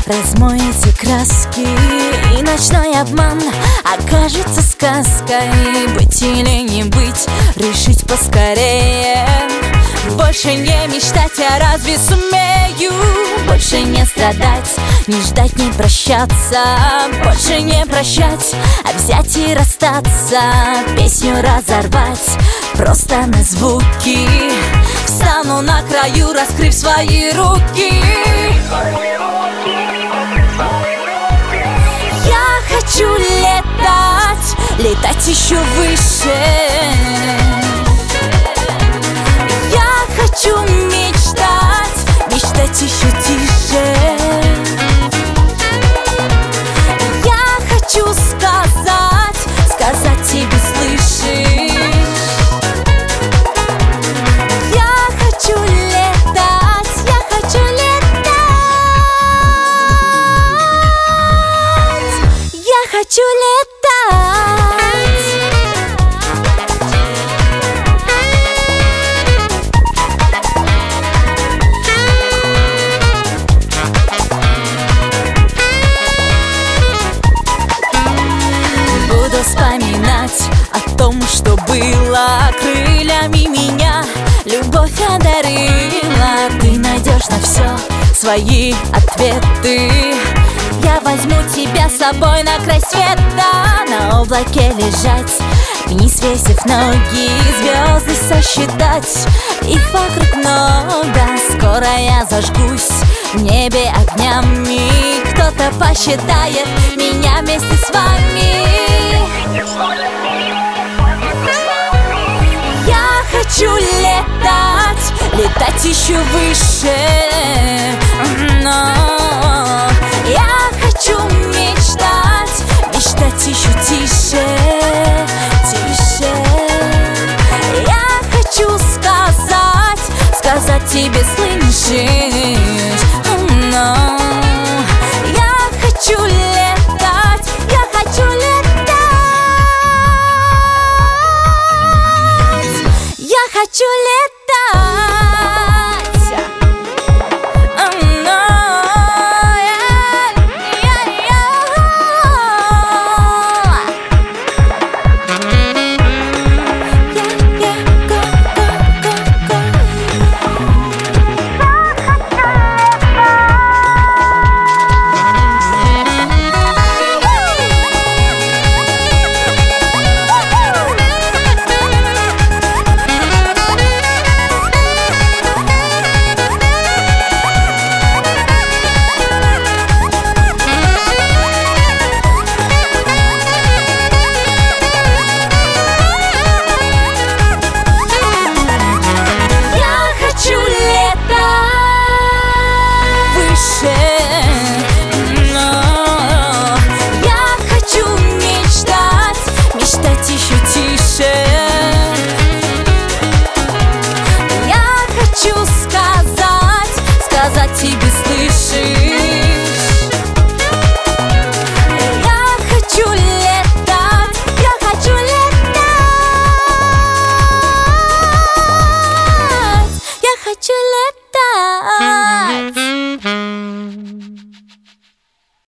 размоете краски, и ночной обман окажется сказкой. Быть или не быть, решить поскорее. Больше не мечтать, я разве сумею? Больше не страдать, не ждать, не прощаться. Больше не прощать, а взять и расстаться. Песню разорвать просто на звуки. Встану на краю, раскрыв свои руки. Я хочу летать, летать еще выше. Я хочу мечтать, мечтать еще тише. Я хочу сказать, сказать тебе, слышишь? Я хочу летать, я хочу летать. Я хочу летать. Вспоминать о том, что было. Крыльями меня любовь одарила. Ты найдешь на все свои ответы. Я возьму тебя с собой на край света. На облаке лежать, вниз свесив ноги, звезды сосчитать. Их вокруг много. Скоро я зажгусь в небе огнями. Кто-то посчитает меня вместе с вами. Я хочу летать, летать еще выше. Но я хочу мечтать, мечтать еще тише, тише. Я хочу сказать, сказать тебе, слышишь? Но я хочу летать, я хочу летать. Я хочу летать.